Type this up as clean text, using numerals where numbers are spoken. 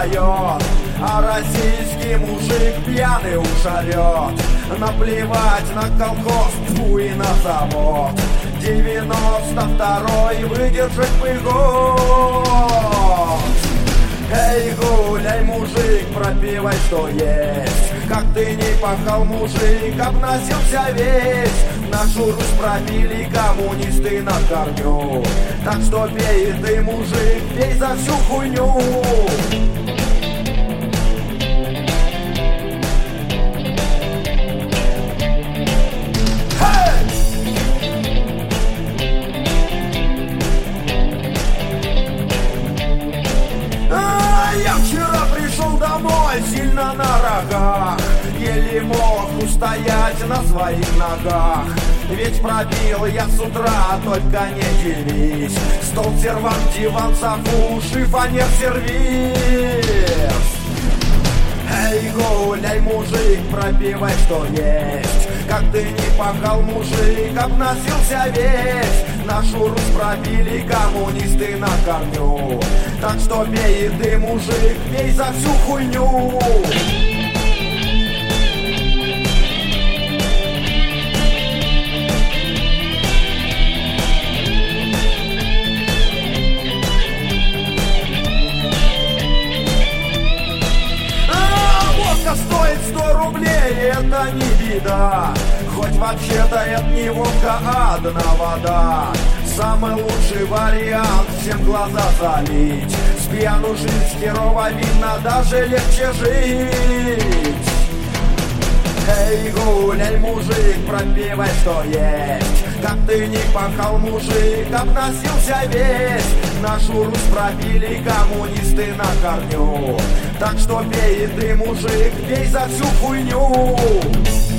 поет, а российский мужик пьяный уж орет. Наплевать на колхоз, тьфу, и на завод. 92-й выдержать бы год. Эй, гуляй, мужик, пропивай, что есть. Как ты не пахал, мужик, обносился весь. Нашу Русь пропили коммунисты на корню. Так что пей ты, мужик, пей за всю хуйню. Я вчера пришел домой сильно на рогах, еле мог устоять на своих ногах. Ведь пробил я с утра, только не дивись. Стол, сервант, диван, софу, шифонер, сервис. Эй, гуляй, мужик, пропивай, что есть. Как ты не пахал, мужик, обносился весь. Нашу Русь пробили коммунисты на корню. Так что пей ты, мужик, пей за всю хуйню. Водка стоит 100 рублей, это не беда. Хоть вообще-то это не водка, а одна вода. Самый лучший вариант всем глаза залить. С пьяну жизнь херово видно, даже легче жить. Эй, гуляй, мужик, пропивай, что есть. Как ты не пахал, мужик, обносился весь. Нашу Русь пробили коммунисты на корню. Так что пей ты, мужик, пей за всю хуйню.